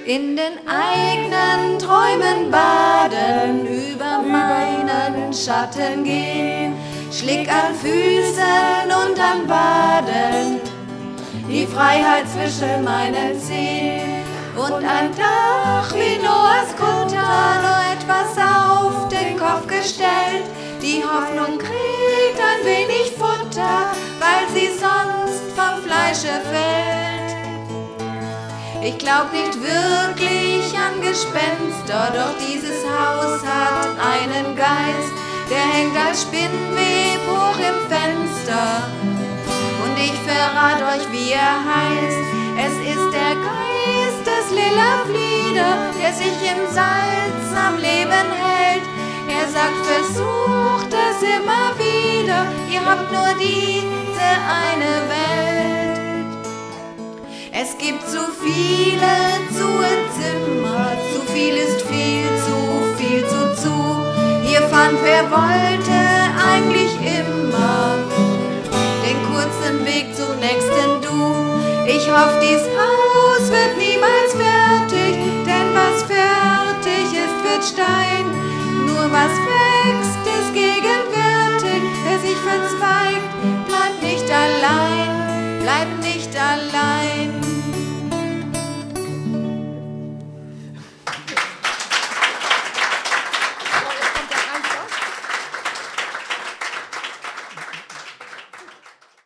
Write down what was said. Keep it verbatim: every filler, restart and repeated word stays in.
in den eigenen Träumen baden, über meinen Schatten gehen, schlick an Füßen und an Waden, die Freiheit zwischen meinen Zehen und ein Dach wie Noahs Kutter, nur etwas auf den Kopf gestellt. Die Hoffnung kriegt ein wenig Futter, weil sie sonst vom Fleische fällt. Ich glaub nicht wirklich an Gespenster, doch dieses Haus hat einen Geist, der hängt als Spinnweb hoch im Fenster. Und ich verrat euch, wie er heißt. Es ist der Geist des lila Flieder, der sich im Salz am Leben hält. Er sagt, versucht es immer wieder, ihr habt nur diese eine Welt. Es gibt zu viele zu Zimmer, zu viel ist viel, zu viel zu zu. Hier fand, wer wollte, eigentlich immer den kurzen Weg zum nächsten Du. Ich hoffe, dies Haus wird niemals fertig, denn was fertig ist, wird Stein. Nur was wächst, ist gegenwärtig, wer sich verzweifelt.